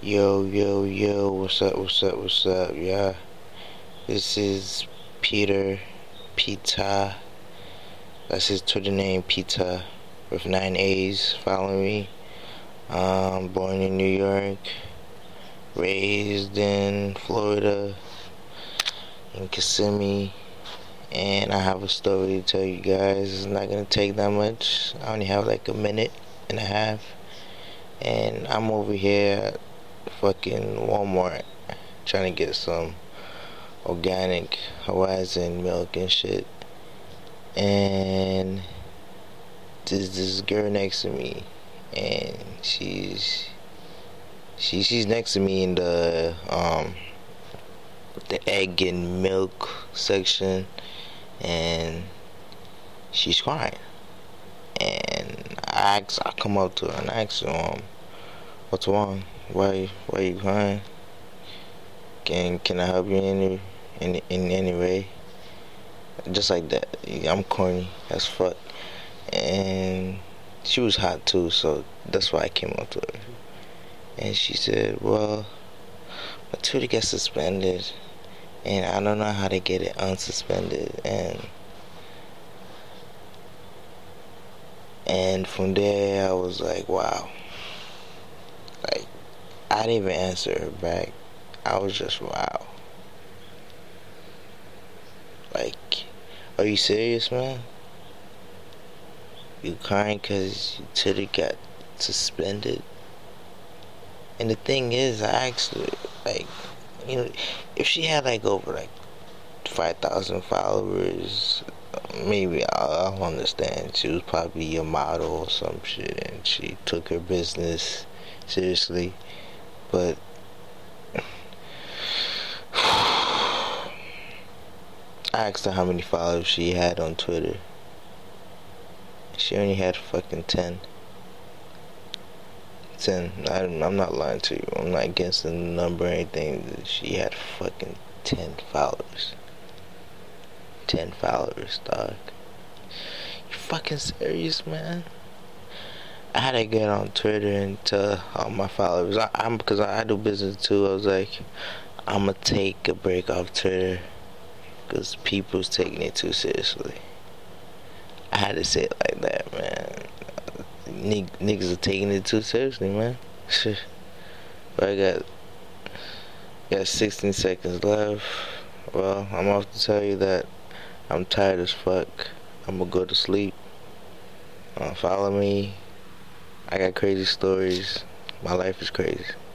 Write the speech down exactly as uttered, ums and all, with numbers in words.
Yo, yo, yo, what's up, what's up, what's up, yeah? This is Peter Pita. That's his Twitter name, Pita, with nine A's. Follow me. Um, born in New York, raised in Florida, in Kissimmee, and I have a story to tell you guys. It's not gonna take that much. I only have like a minute and a half, and I'm over here at fucking Walmart trying to get some organic Horizon milk and shit, and there's this girl next to me, and she's she she's next to me in the um the egg and milk section, and she's crying, and I ask, I come up to her and I ask her, um, what's wrong? Why why you crying? Can can I help you in any in in any way? Just like that. I'm corny as fuck, and she was hot too, so that's why I came up to her. And she said, "Well, my Twitter gets suspended, and I don't know how to get it unsuspended." And and from there, I was like, "Wow!" Like, I didn't even answer her back. I was just, wow. Like, are you serious, man? You crying because your Twitter got suspended? And the thing is, I asked her, like, you know, if she had like over like five thousand followers, maybe I'll, I'll understand. She was probably a model or some shit, and she took her business seriously. But I asked her how many followers she had on Twitter. She only had fucking ten. ten. I, I'm not lying to you. I'm not against the number or anything. She had fucking ten followers. ten followers, dog. You fucking serious, man? I had to get on Twitter and tell all my followers. I, I'm because I, I do business too. I was like, I'm gonna take a break off Twitter because people's taking it too seriously. I had to say it like that, man. Nig- niggas are taking it too seriously, man. But I got got sixteen seconds left. Well, I'm off to tell you that I'm tired as fuck. I'm gonna go to sleep. Uh, follow me. I got crazy stories. My life is crazy.